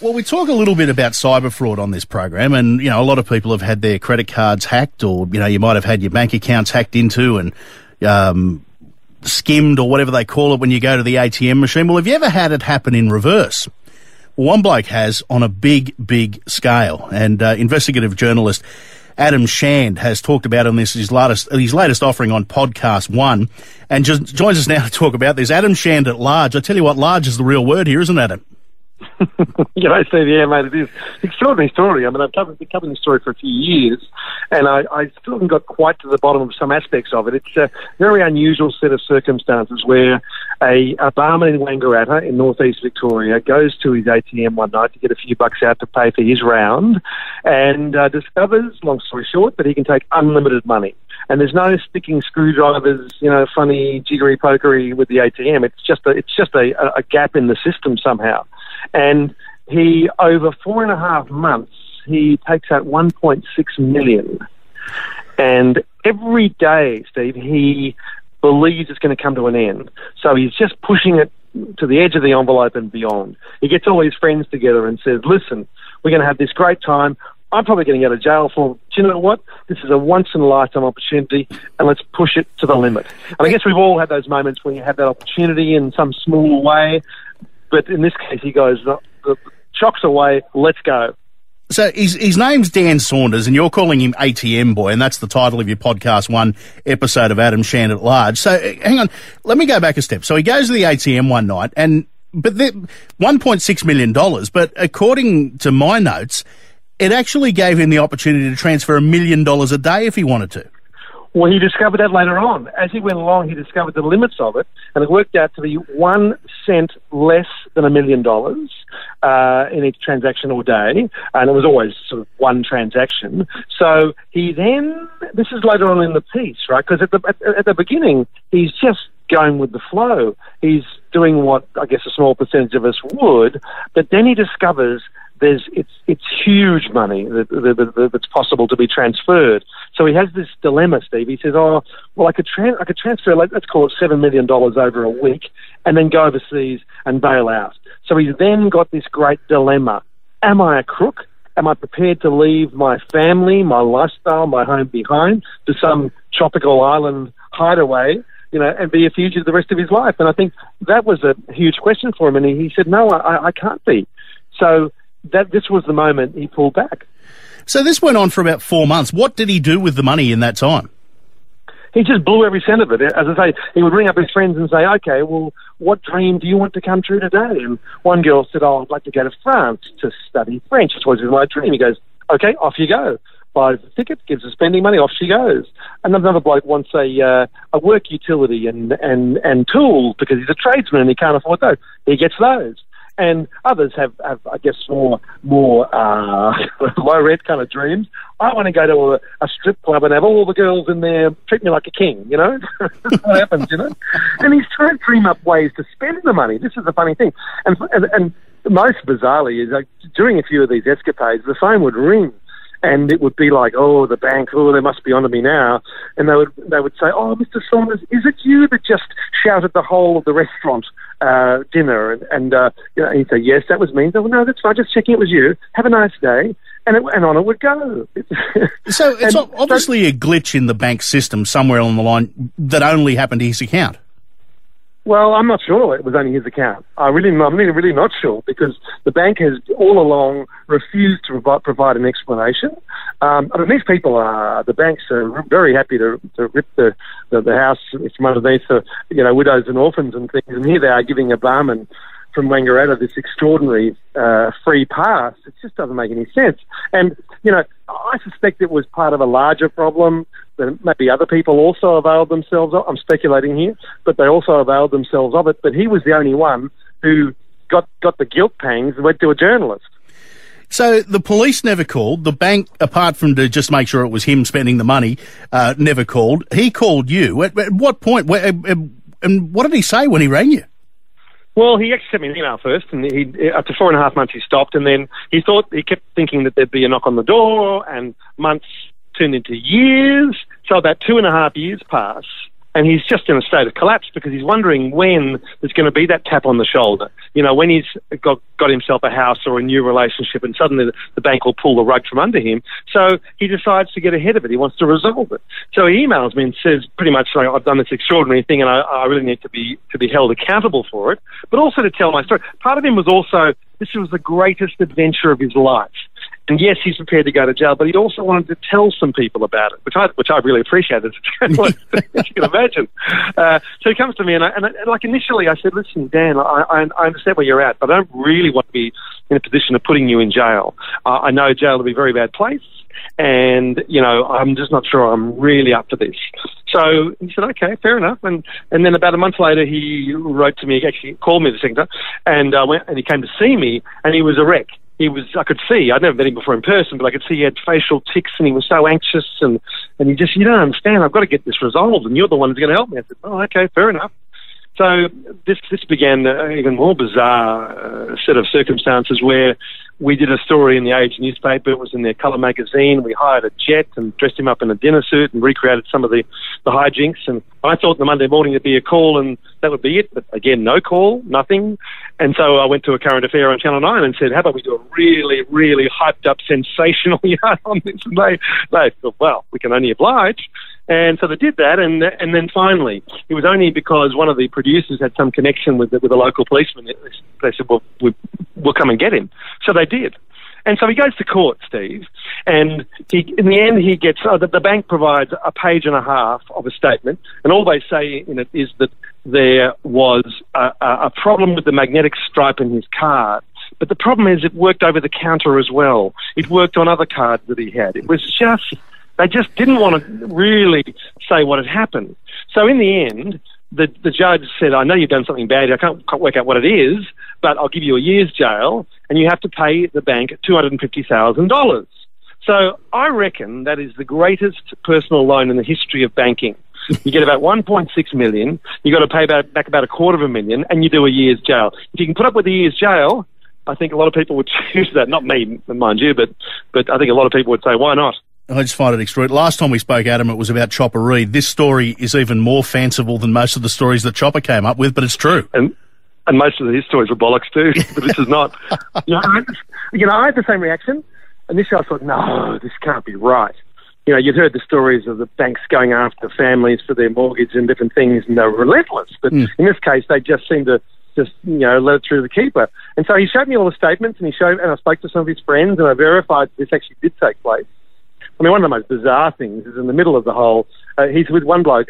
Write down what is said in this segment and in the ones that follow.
Well, we talk a little bit about cyber fraud on this program, and, you know, a lot of people have had their credit cards hacked, or, you know, you might have had your bank accounts hacked into and skimmed, or whatever they call it when you go to the ATM machine. Well, have you ever had it happen in reverse? Well, one bloke has, on a big, big scale, and investigative journalist Adam Shand has talked about on this his latest offering on Podcast One, and just joins us now to talk about this. Adam Shand at large. I tell you what, large is the real word here, isn't it, Adam? G'day, Steve. Yeah, mate, it is. Extraordinary story. I mean, I've been covering this story for a few years, and I still haven't got quite to the bottom of some aspects of it. It's a very unusual set of circumstances where a barman in Wangaratta in northeast Victoria goes to his ATM one night to get a few bucks out to pay for his round, and discovers, long story short, that he can take unlimited money. And there's no sticking screwdrivers, you know, funny jiggery pokery with the ATM. It's just a gap in the system somehow. And he, over 4.5 months, he takes out 1.6 million. And every day, Steve, he believes it's going to come to an end. So he's just pushing it to the edge of the envelope and beyond. He gets all his friends together and says, listen, we're going to have this great time. I'm probably going to go to jail for, do you know what? This is a once-in-a-lifetime opportunity, and let's push it to the limit. And I guess we've all had those moments when you have that opportunity in some small way. But in this case, he goes, the shock's away, let's go. So his name's Dan Saunders, and you're calling him ATM Boy, and that's the title of your Podcast One episode of Adam Shand at Large. So hang on, let me go back a step. So he goes to the ATM one night, but $1.6 million, but according to my notes, it actually gave him the opportunity to transfer $1 million a day if he wanted to. Well, he discovered that later on. As he went along, he discovered the limits of it, and it worked out to be 1 cent less than $1 million in each transaction or day, and it was always sort of one transaction. So he then, this is later on in the piece, right? Because at the beginning, he's just going with the flow. He's doing what I guess a small percentage of us would, but then he discovers it's huge money that's possible to be transferred. So he has this dilemma, Steve. He says, "Oh, well, I could transfer, let's call it $7 million over a week, and then go overseas and bail out." So he's then got this great dilemma: am I a crook? Am I prepared to leave my family, my lifestyle, my home behind to some tropical island hideaway, you know, and be a fugitive the rest of his life? And I think that was a huge question for him, and he said, "No, I can't be." So this was the moment he pulled back. So this went on for about 4 months. What did he do with the money in that time? He just blew every cent of it. As I say, he would ring up his friends and say, okay, well, what dream do you want to come true today? And one girl said, oh, I'd like to go to France to study French. It was my dream. He goes, okay, off you go. Buys the ticket, gives her spending money, off she goes. Another bloke wants a work utility and tools because he's a tradesman and he can't afford those. He gets those. And others have I guess, more low-rent kind of dreams. I want to go to a strip club and have all the girls in there treat me like a king, you know? What happens, you know? And he's trying to dream up ways to spend the money. This is the funny thing. And most bizarrely is, like, during a few of these escapades, the phone would ring. And it would be like, oh, the bank, oh, they must be onto me now. And they would say, oh, Mr. Saunders, is it you that just shouted the whole of the restaurant dinner? And you know, he'd say, yes, that was me. He'd say, well, no, that's fine, just checking it was you. Have a nice day. And on it would go. So it's obviously a glitch in the bank system somewhere along the line that only happened to his account. Well, I'm not sure it was only his account. I'm really not sure, because the bank has all along refused to provide an explanation. I mean, these people the banks are very happy to rip the house from underneath the, you know, widows and orphans and things. And here they are giving a barman from Wangaratta this extraordinary free pass. It just doesn't make any sense. And, you know, I suspect it was part of a larger problem that maybe other people also availed themselves of. I'm speculating here, but they also availed themselves of it. But he was the only one who got the guilt pangs and went to a journalist. So the police never called. The bank, apart from to just make sure it was him spending the money, never called. He called you. At what point? And what did he say when he rang you? Well, he actually sent me an email first, and after 4.5 months he stopped, and then he kept thinking that there'd be a knock on the door, and months turned into years. So about 2.5 years pass, And he's just in a state of collapse because he's wondering when there's going to be that tap on the shoulder. You know, when he's got himself a house or a new relationship and suddenly the bank will pull the rug from under him. So he decides to get ahead of it. He wants to resolve it. So he emails me and says pretty much, like, I've done this extraordinary thing and I really need to be held accountable for it, but also to tell my story. Part of him was also, this was the greatest adventure of his life. And yes, he's prepared to go to jail, but he also wanted to tell some people about it, which I really appreciated, as you can imagine. So he comes to me, and like initially I said, listen, Dan, I understand where you're at, but I don't really want to be in a position of putting you in jail. I know jail will be a very bad place, and, you know, I'm just not sure I'm really up for this. So he said, okay, fair enough. And then about a month later, he wrote to me, actually called me the second time, and he came to see me, and he was a wreck. I could see, I'd never met him before in person, but I could see he had facial tics and he was so anxious and you don't understand, I've got to get this resolved and you're the one who's going to help me. I said, oh, okay, fair enough. So this began an even more bizarre set of circumstances where we did a story in the Age newspaper. It was in their colour magazine. We hired a jet and dressed him up in a dinner suit and recreated some of the hijinks. And I thought the Monday morning there'd be a call and that would be it. But again, no call, nothing. And so I went to a current affair on Channel 9 and said, how about we do a really, really hyped up sensational yarn on this? And they thought, well, we can only oblige. And so they did that, and then finally, it was only because one of the producers had some connection with a local policeman. They said, well, we'll come and get him. So they did. And so he goes to court, Steve, and in the end he gets, the bank provides a page and a half of a statement, and all they say in it is that there was a problem with the magnetic stripe in his card. But the problem is it worked over the counter as well. It worked on other cards that he had. It was just... They just didn't want to really say what had happened. So in the end, the judge said, I know you've done something bad. I can't work out what it is, but I'll give you a year's jail, and you have to pay the bank $250,000. So I reckon that is the greatest personal loan in the history of banking. You get about $1.6 million, you got to pay back about $250,000, and you do a year's jail. If you can put up with a year's jail, I think a lot of people would choose that. Not me, mind you, but I think a lot of people would say, why not? I just find it extraordinary. Last time we spoke, Adam, it was about Chopper Read. This story is even more fanciful than most of the stories that Chopper came up with, but it's true. And most of his stories were bollocks too, but this is not. I had the same reaction. Initially I thought, no, this can't be right. You know, you'd heard the stories of the banks going after families for their mortgage and different things, and they were relentless. But in this case, they just seemed to let it through the keeper. And so he showed me all the statements, and I spoke to some of his friends, and I verified this actually did take place. I mean, one of the most bizarre things is in the middle of the whole, he's with one bloke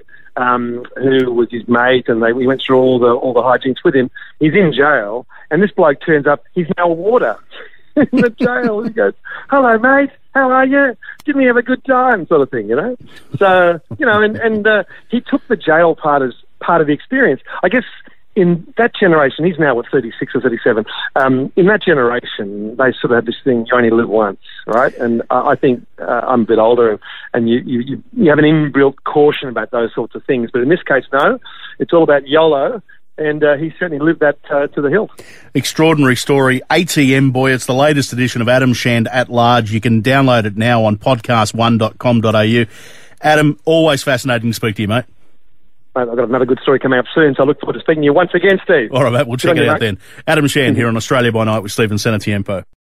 who was his mate, and we went through all the hijinks with him. He's in jail, and this bloke turns up, he's now a warder in the jail. He goes, hello, mate, how are you? Didn't we have a good time, sort of thing, you know? So, you know, and he took the jail part as part of the experience. I guess in that generation, he's now, 36 or 37, in that generation, they sort of had this thing, you only live once, right? And I think I'm a bit older, and you have an inbuilt caution about those sorts of things. But in this case, no, it's all about YOLO, and he certainly lived that to the hilt. Extraordinary story. ATM Boy, it's the latest edition of Adam Shand at Large. You can download it now on podcast1.com.au. Adam, always fascinating to speak to you, mate. I've got another good story coming up soon, so I look forward to speaking to you once again, Steve. All right, mate, we'll check it out then. Adam Shand here on Australia by Night with Stephen Senatiempo.